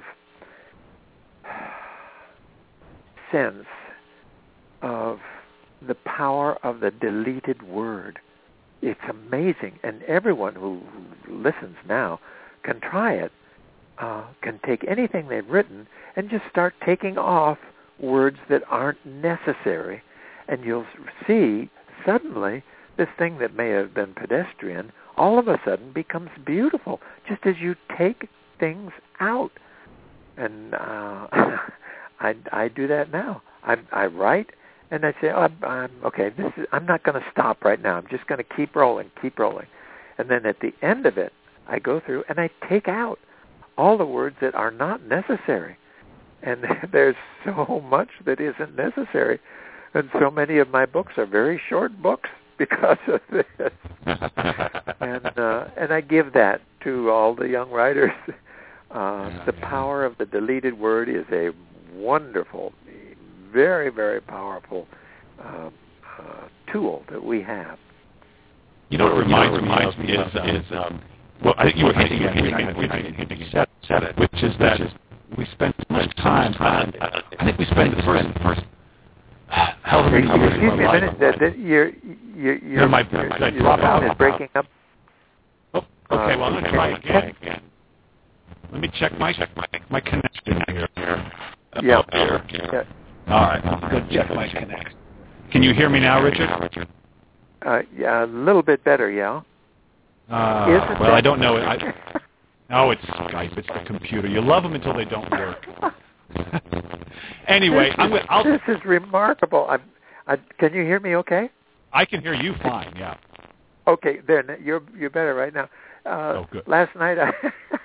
sense of the power of the deleted word. It's amazing, and everyone who listens now can try it, uh, can take anything they've written and just start taking off words that aren't necessary, and you'll see suddenly this thing that may have been pedestrian all of a sudden becomes beautiful, just as you take things out. And uh, I, I do that now. I, I write, and I say, oh, I'm, I'm okay. This is. I'm not going to stop right now. I'm just going to keep rolling, keep rolling. And then at the end of it, I go through and I take out all the words that are not necessary. And there's so much that isn't necessary. And so many of my books are very short books because of this. and uh, and I give that to all the young writers. Uh, yeah, the yeah. power of the deleted word is a wonderful, very, very powerful uh, uh, tool that we have. You know what it reminds, reminds me is, um, is um, well, I think you were hinting at it, you said it, which is that we spend so much time, uh, I think we spend the first, first hell of a Excuse me a minute, that, that your, your, your, my, your, my, your phone is breaking up. Oh, okay, uh, well, let's try again. again. Let me check my check my, my connection here. Yeah. Oh, here. yeah. All right, I'm going to check my connection. Can you hear me now, Richard? Uh, yeah, a little bit better, yeah. Uh, Isn't well, that- I don't know. I, no, it's Skype. It's the computer. You love them until they don't work. Anyway, this, I'm is, gonna, I'll, this is remarkable. I'm, I, can you hear me okay? I can hear you fine, yeah. Okay, then you're you're better right now. Uh, oh, good. Last night I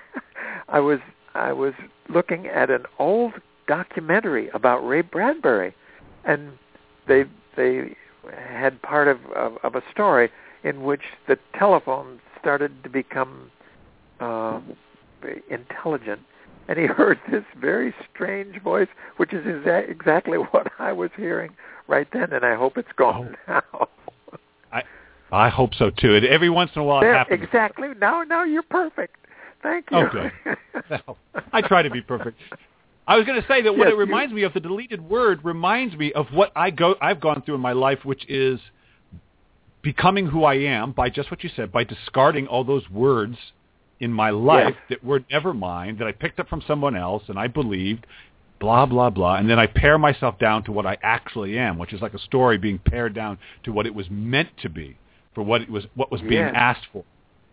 I was I was looking at an old documentary about Ray Bradbury, and they they had part of, of, of a story in which the telephone started to become uh, intelligent, and he heard this very strange voice, which is exa- exactly what I was hearing right then, and I hope it's gone oh. now. I I hope so too. And every once in a while there, it happens. Exactly. Now, now you're perfect. Thank you. Okay. Well, I try to be perfect. I was going to say that what yes, it reminds you... me of, the deleted word, reminds me of what I go, I've gone through in my life, which is becoming who I am by just what you said, by discarding all those words in my life yes. that were never mine, that I picked up from someone else and I believed, blah, blah, blah. And then I pare myself down to what I actually am, which is like a story being pared down to what it was meant to be, for what it was, what was being yes. asked for.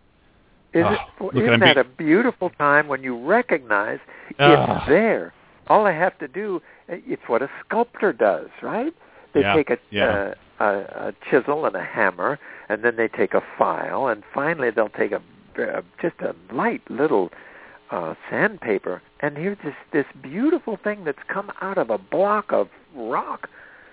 Is oh, it, isn't that being... a beautiful time when you recognize it's uh, there? All I have to do, it's what a sculptor does, right? They yeah, take a, yeah. uh, a, a chisel and a hammer, and then they take a file, and finally they'll take a, a just a light little uh, sandpaper, and here's this, this beautiful thing that's come out of a block of rock.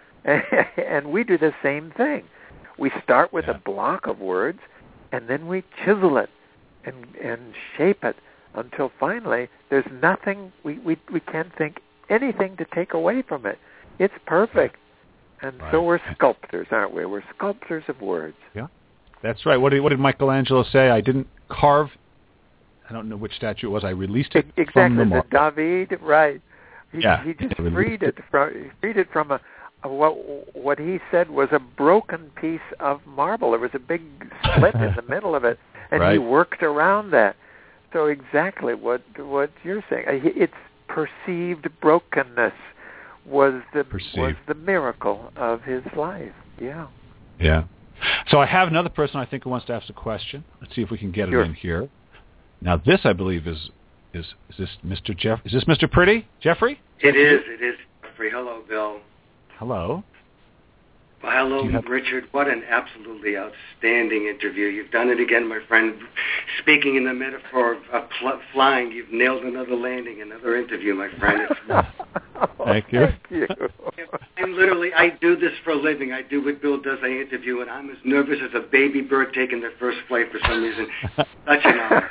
And we do the same thing. We start with yeah. a block of words, and then we chisel it and and shape it until finally there's nothing, we, we, we can't think anything to take away from it. It's perfect. And right. so we're sculptors, aren't we? We're sculptors of words. Yeah, that's right. What did, what did Michelangelo say? I didn't carve, I don't know which statue it was, I released it exactly, from the marble. Exactly, the David, right. He, yeah. he just freed it from, freed it from a, a, what, what he said was a broken piece of marble. There was a big slit in the middle of it, and right. he worked around that. So exactly what what you're saying. It's perceived brokenness was the perceived. was the miracle of his life. Yeah. Yeah. So I have another person I think who wants to ask a question. Let's see if we can get sure. it in here. Now this, I believe, is is is this Mister Jeff? Is this Mister Pretty? Jeffrey? It is. It is Jeffrey. Hello, Bill. Hello. Well, hello, have... Richard. What an absolutely outstanding interview. You've done it again, my friend. Speaking in the metaphor of pl- flying, you've nailed another landing, another interview, my friend. It's... Thank you. Thank you. I'm literally, I do this for a living. I do what Bill does. I interview, and I'm as nervous as a baby bird taking their first flight for some reason. Such an honor.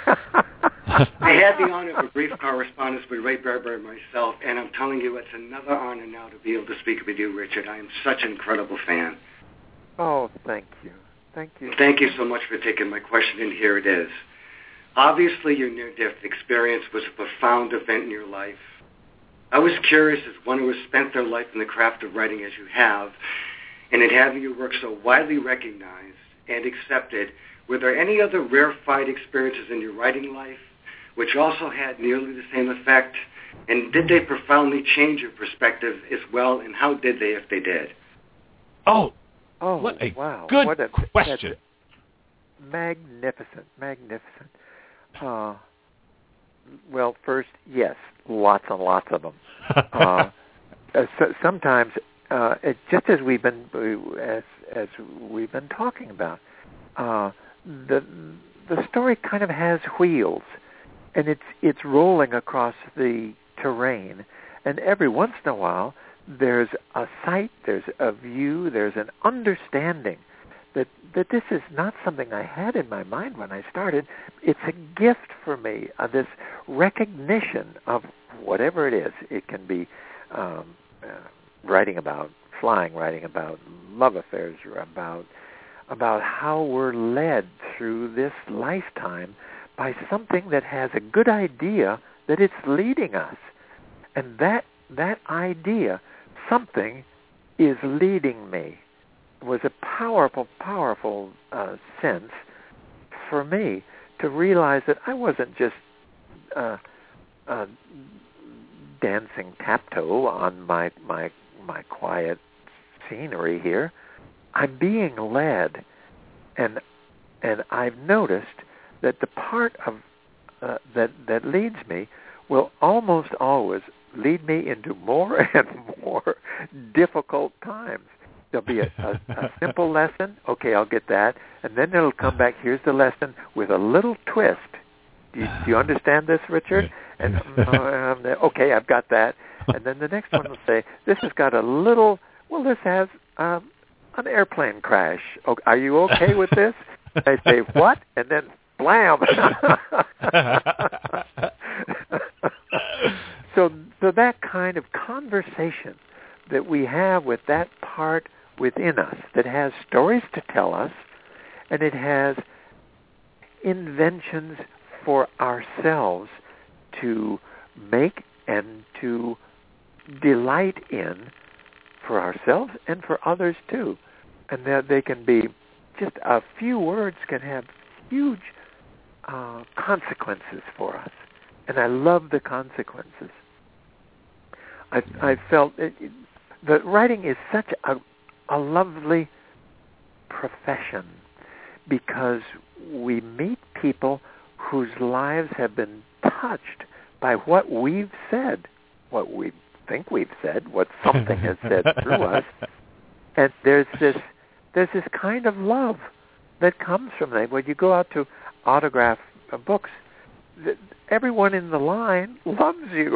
I had the honor of a brief correspondence with Ray Bradbury myself, and I'm telling you, it's another honor now to be able to speak with you, Richard. I am such an incredible fan. Oh, thank you. Thank you. Thank you so much for taking my question, and here it is. Obviously, your near-death experience was a profound event in your life. I was curious, as one who has spent their life in the craft of writing as you have, and in having your work so widely recognized and accepted, were there any other rarefied experiences in your writing life which also had nearly the same effect? And did they profoundly change your perspective as well, and how did they, if they did? Oh, oh what a wow. good what a, question. Magnificent, magnificent. Uh, well, first, yes, lots and lots of them. uh, so sometimes, uh, it, just as we've been as as we've been talking about, uh, the the story kind of has wheels. And it's it's rolling across the terrain, and every once in a while there's a sight, there's a view, there's an understanding that that this is not something I had in my mind when I started. It's a gift for me, uh, this recognition of whatever it is. It can be um, uh, writing about flying, writing about love affairs, about about how we're led through this lifetime by something that has a good idea that it's leading us. And that that idea, something is leading me, was a powerful, powerful uh, sense for me to realize that I wasn't just uh, uh, dancing tap-toe on my, my, my quiet scenery here. I'm being led, and and I've noticed that the part of uh, that that leads me will almost always lead me into more and more difficult times. There'll be a, a, a simple lesson. Okay, I'll get that. And then it'll come back, here's the lesson with a little twist. Do you, do you understand this, Richard? And um, okay, I've got that. And then the next one will say, this has got a little, well, this has um, an airplane crash. Oh, are you okay with this? I say, what? And then, blam. so, so that kind of conversation that we have with that part within us that has stories to tell us, and it has inventions for ourselves to make and to delight in for ourselves and for others too. And that they can be, just a few words can have huge uh, consequences for us. And I love the consequences. I, I felt it, it, that writing is such a, a lovely profession because we meet people whose lives have been touched by what we've said, what we think we've said, what something has said through us. And there's this there's this kind of love that comes from that. When you go out to autograph uh, books, th- everyone in the line loves you.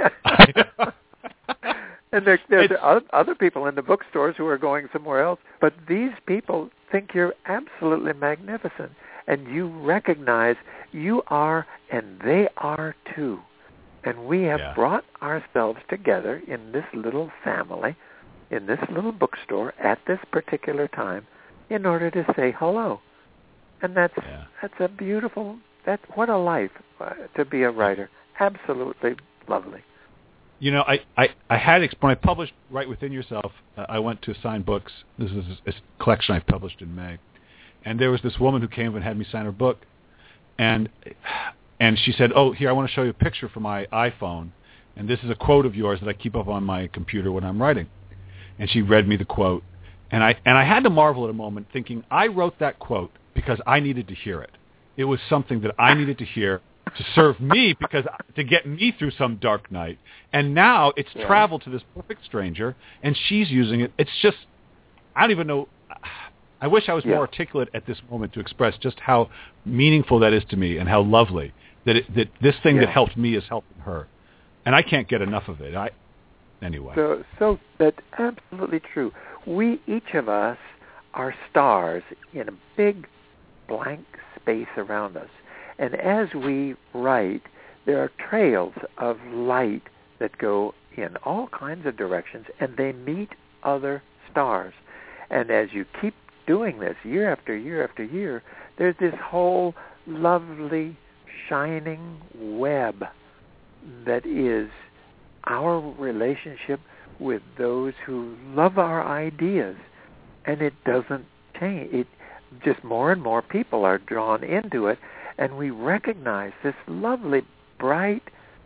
And there, there's it's, other people in the bookstores who are going somewhere else, but these people think you're absolutely magnificent, and you recognize you are, and they are too. And we have yeah. brought ourselves together in this little family, in this little bookstore at this particular time, in order to say hello. And that's yeah. that's a beautiful, that what a life uh, to be a writer. Absolutely lovely. You know, I, I, I had, when I published Write Within Yourself, uh, I went to sign books. This is a, a collection I published in May. And there was this woman who came and had me sign her book. And and she said, oh, here, I want to show you a picture from my iPhone. And this is a quote of yours that I keep up on my computer when I'm writing. And she read me the quote. And I and I had to marvel at a moment, thinking, I wrote that quote because I needed to hear it. It was something that I needed to hear to serve me, because to get me through some dark night. And now it's yeah. traveled to this perfect stranger, and she's using it. It's just, I don't even know. I wish I was yeah. more articulate at this moment to express just how meaningful that is to me and how lovely that it, that this thing yeah. that helped me is helping her. And I can't get enough of it. I anyway. So, so that's absolutely true. We, each of us, are stars in a big blank space around us. And as we write, there are trails of light that go in all kinds of directions, and they meet other stars. And as you keep doing this year after year after year, there's this whole lovely, shining web that is our relationship with those who love our ideas. And it doesn't change. It just more and more people are drawn into it. And we recognize this lovely, bright,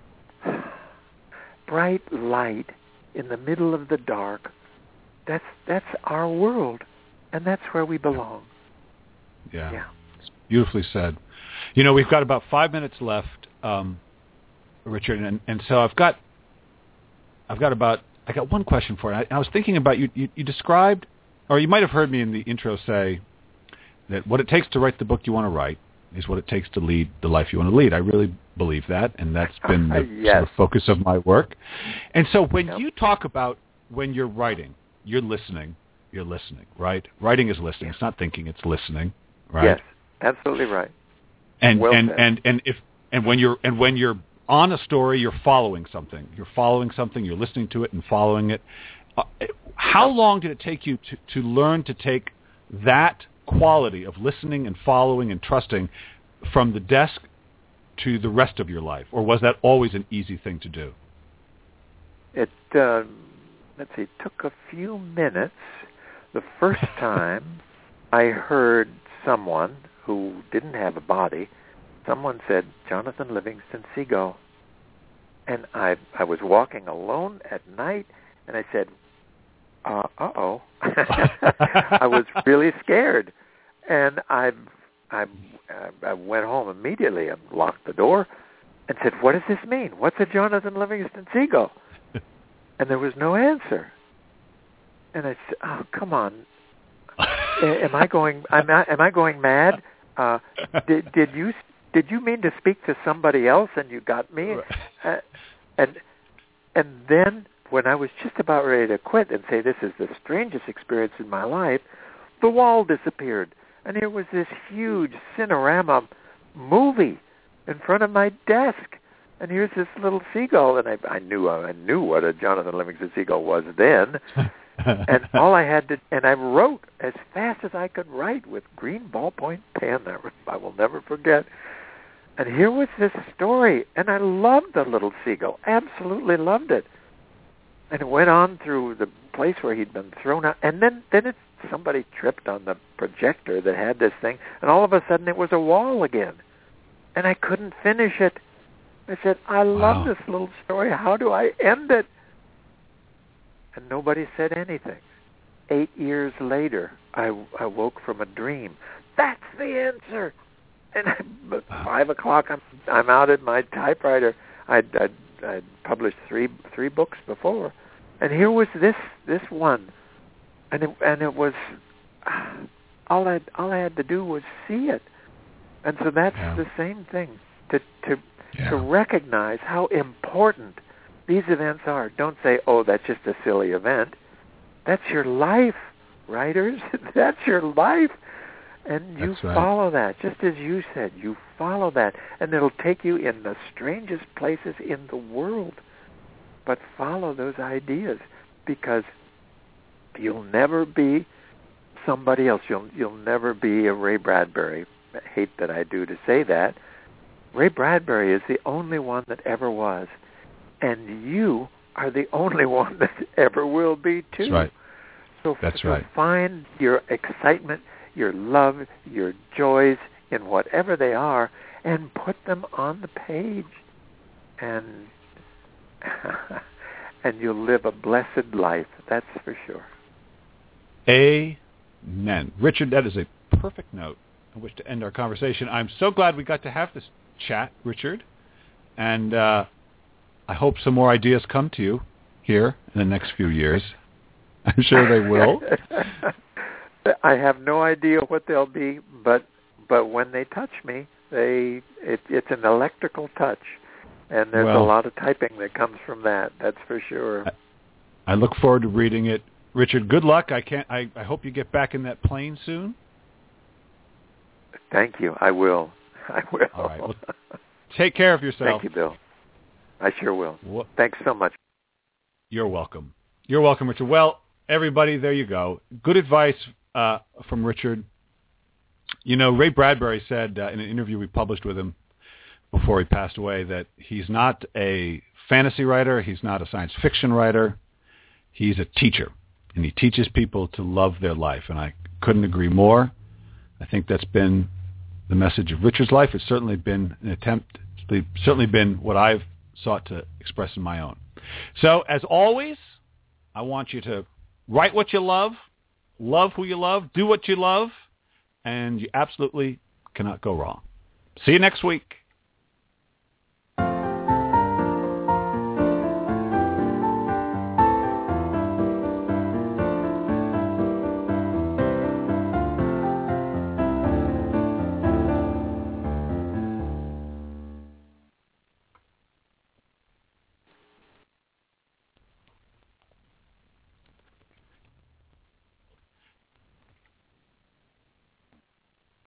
bright light in the middle of the dark. That's that's our world, and that's where we belong. Yeah, yeah. It's beautifully said. You know, we've got about five minutes left, um, Richard, and and so I've got, I've got about, I got one question for you. I, I was thinking about you, you. You described, or you might have heard me in the intro say that what it takes to write the book you want to write is what it takes to lead the life you want to lead. I really believe that, and that's been the yes. sort of focus of my work. And so when yep. you talk about when you're writing, you're listening, you're listening, right? Writing is listening. It's not thinking, it's listening, right? Yes, absolutely right. And well and, said. and and if and when you're and when you're on a story, you're following something. You're following something, you're listening to it and following it. Uh, how long did it take you to, to learn to take that quality of listening and following and trusting from the desk to the rest of your life, or was that always an easy thing to do? It uh, let's see, took a few minutes. The first time I heard someone who didn't have a body, someone said, Jonathan Livingston Seagull, and I I was walking alone at night, and I said, Uh, uh-oh. I was really scared. And I, I I went home immediately and locked the door and said, "What does this mean? What's a Jonathan Livingston Seagull?" And there was no answer. And I said, "Oh, come on! am I going? Am I, am I going mad? Uh, did, did you did you mean to speak to somebody else and you got me?" Uh, and and then when I was just about ready to quit and say, "This is the strangest experience in my life," the wall disappeared, and here was this huge Cinerama movie in front of my desk. And here's this little seagull, and I, I knew I knew what a Jonathan Livingston Seagull was then. And all I had to, and I wrote as fast as I could write with green ballpoint pen. I will never forget. And here was this story, and I loved the little seagull, absolutely loved it. And it went on through the place where he'd been thrown out, and then then it, somebody tripped on the projector that had this thing, and all of a sudden it was a wall again, and I couldn't finish it. I said, I love wow. this little story. How do I end it? And nobody said anything. Eight years later, I, I woke from a dream. That's the answer. And I, at five o'clock, I'm I'm out at my typewriter. I'd, I'd, I'd published three three books before, and here was this this one, and it, and it was all I all I had to do was see it, and so that's yeah. the same thing to to. Yeah. to recognize how important these events are. Don't say, "Oh, that's just a silly event." That's your life, writers. That's your life. And you right. follow that, just as you said. You follow that, and it'll take you in the strangest places in the world. But follow those ideas, because you'll never be somebody else. You'll, you'll never be a Ray Bradbury. I hate that I do to say that. Ray Bradbury is the only one that ever was, and you are the only one that ever will be too. That's right. So, That's so right. find your excitement, your love, your joys in whatever they are, and put them on the page, and and you'll live a blessed life. That's for sure. Amen. Richard, that is a perfect note on which to end our conversation. I'm so glad we got to have this chat, Richard, and uh, I hope some more ideas come to you here in the next few years. I'm sure they will. I have no idea what they'll be, but but when they touch me, they it, it's an electrical touch, and there's well, a lot of typing that comes from that. That's for sure. I, I look forward to reading it, Richard. Good luck. I can't. I, I hope you get back in that plane soon. Thank you. I will. I will. All right. Well, take care of yourself. Thank you, Bill. I sure will. What? Thanks so much. You're welcome. You're welcome, Richard. Well, everybody, there you go. Good advice uh, from Richard. You know, Ray Bradbury said uh, in an interview we published with him before he passed away that he's not a fantasy writer. He's not a science fiction writer. He's a teacher, and he teaches people to love their life, and I couldn't agree more. I think that's been the message of Richard's life. It's certainly been an attempt, it's certainly been what I've sought to express in my own. So, as always, I want you to write what you love, love who you love, do what you love, and you absolutely cannot go wrong. See you next week.